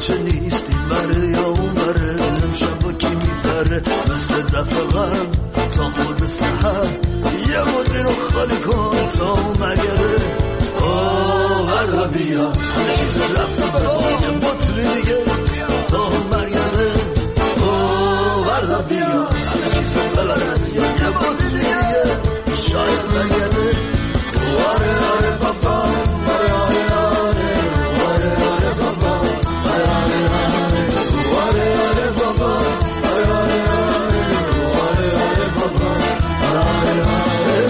بچه نیستی بره یا اون بره امشب با کی میبره مثل دفعه غم تا خود سحر یه مدری رو خالی کن تا اون مگره وردا بیا همه چیز رفته برا یه مدری دیگه تا اون مرگره وردا بیا همه چیز ببر از یا یه مدری دیگه شاید برگرده آره آره بابا آره آره آره آره آره بابا آره آره آره آره آره بابا آره آره آره آره آره بابا آره آره آره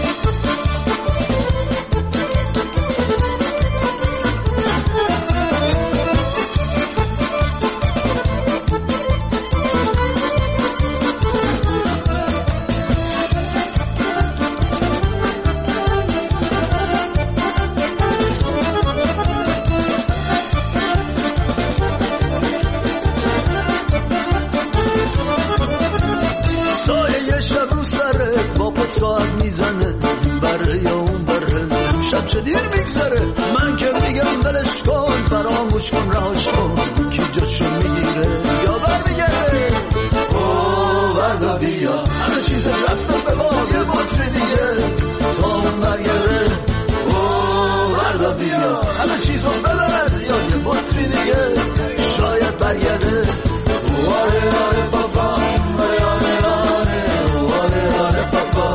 ساعت میزنه بره یا اون بره امشب چه دیر میگذره من که میگم بلش کن فراموش کن رهاش کن کی جاشو میگیره یا برمیگرده وردا بیا همه چیز رفته به باقی بطری دیگه تا اون برگرده وردا بیا همه چیزو ببر از یاد یه بطری دیگه شاید برگرده آره آره بابا آره آره آره آره آره بابا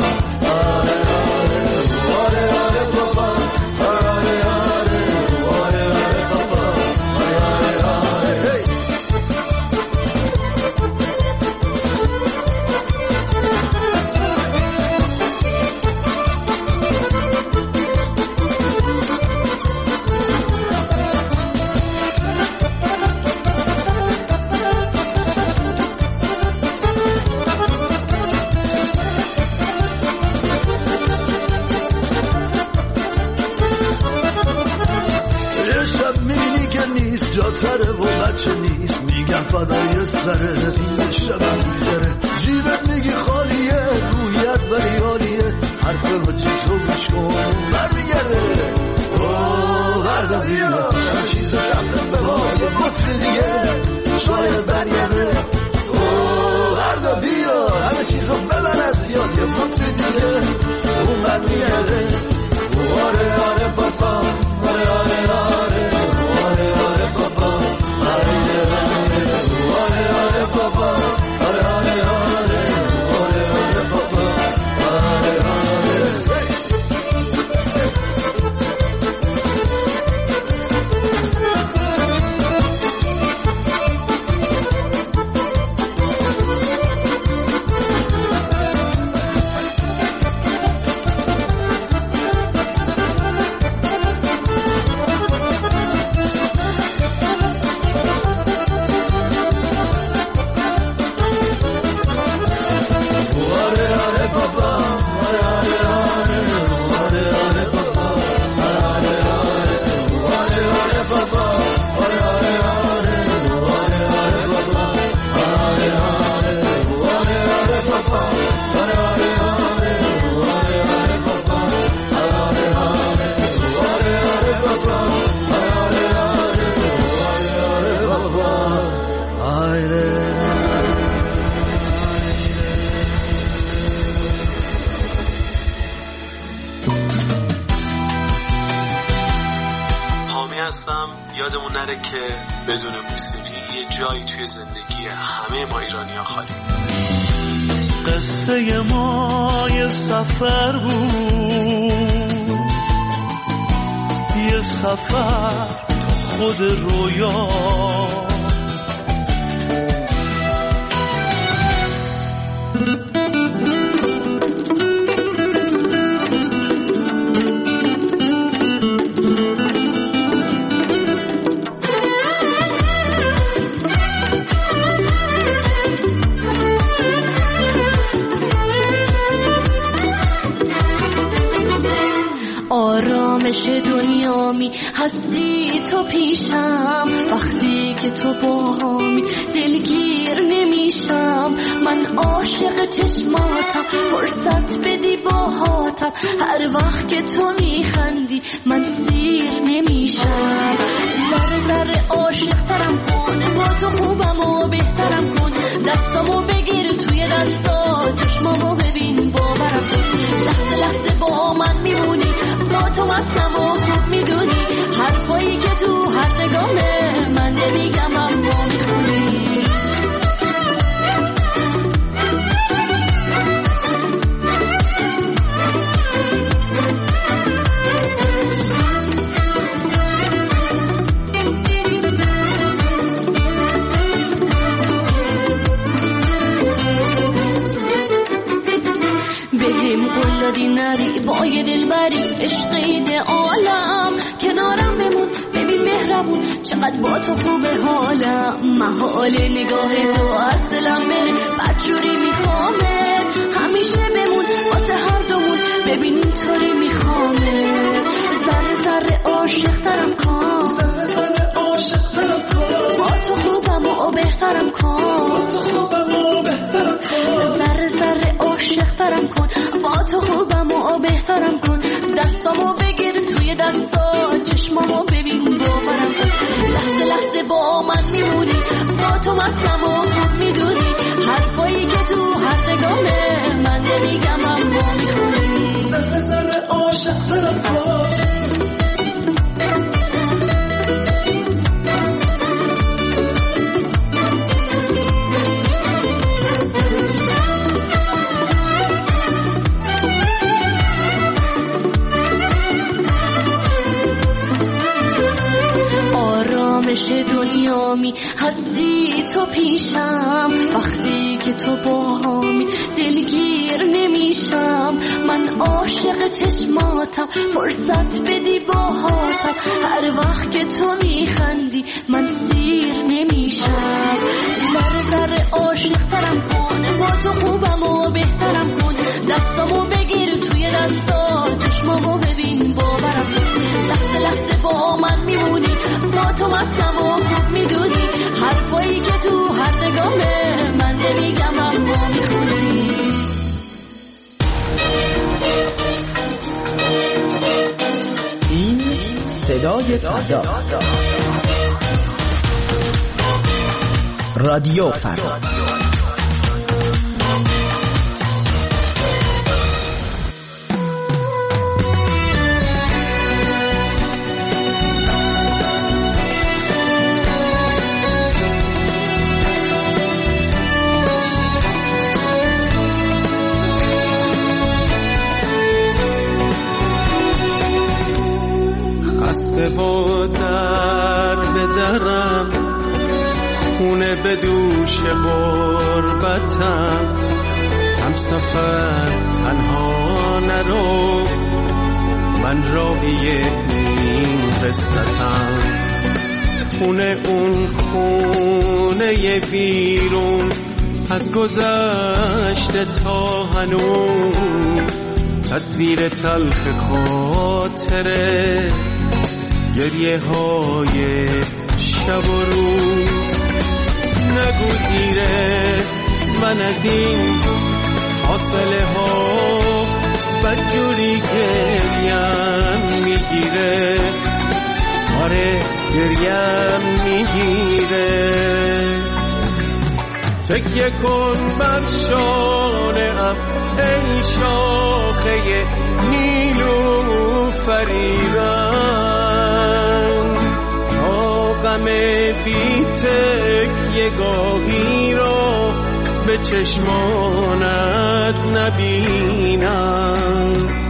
جاتره و بچه نیست میگم فدای سره این شب میگذره جیبت میگی خالیه رویت ولی حالیه حرف وجه تو گوش کن برمیگرده وردا بیا همه چیز رفتن به یه بطری دیگه شاید برگرده وردا بیا همه چیزو ببر از یاد یه بطری دیگه اون برمیگرده آره آره بابا آره آره آره آره آره بابا آره آره بابا آره آره آره آره آره بابا آره آره یادمون نره که بدون موسیقی یه جایی توی زندگی همه ما ایرانی‌ها خالی. قصه ما یه سفر بود، یه سفر تو خود رویا، آرامش دنیامی هستی تو پیشم، وقتی که تو باهامی دلگیر نمیشم. من عاشق چشماتم، فرصت بدی باهاتم، هر وقت که تو میخندی من سیر نمیشم. ذره ذره عاشق ترم کن، با تو خوبم و بهترم کن، دستامو بگیر توی دستا، چشمامو ببین باورم کن. لحظه لحظه با من میمونی، با تو مستم و خوب میدونی، حرفایی که تو هر نگامه من نمیگم اما میخونی. دادی نری با یه دلبری، عشق ایده عالم کنارم بمون، ببین مهربون چقدر با تو خوبه حالم. محال نگاه تو اصلم بره، بدجوری میخوامه، همیشه بمون واسه هر دومون، ببین اینطوری میخوامه. ذره ذره عاشق ترم کن، ذره ذره عاشق ترم کن، با تو خوبم و بهترم کن، با تو خوبم و بهترم کن. ذره ذره عاشق ترم کن، با تو خوبم و بهترم کن، دستامو بگیر توی دستا، چشمامو ببین باورم کن. لحظه لحظه با من میمونی، با تو مستم و خوب میدونی، حرفایی که تو هر نگامه من نمیگم اما میخونی. ذره ذره عاشق ترم کن. آرامش دنیامی هستی تو پیشم، وقتی که تو باهامی دلگیر نمیشم. من عاشق چشماتم، فرصت بدی باهاتم، هر وقت که تو میخندی من سیر نمیشم. ذره ذره عاشق ترم کن، با تو خوبم و بهترم کن، دستامو بگیر توی دستا، چشمامو ببین باورم کن. لحظه لحظه با من میمونی، با تو مستم و خوب میدونی، حرفایی که تو هر نگامه من نمیگم اما میخونی. این صدای فرداست، رادیو فردا. با در بدرم، خونه به دوش غربتم، هم سفر تنها نرو، من راوی این قصتم. خونه اون خونه بیرون، از گذشته تا هنوز، تصویر تلخ خاطره، گریه های شب و روز. نگو دیره من از این فاصله ها، بدجوری گریم میگیره، آره گریم میگیره. تکیه کن بر شانه‌ام ای شاخه نیلوفریدن، تا غم بی تکیه گاهی را به چشمانت نبینم.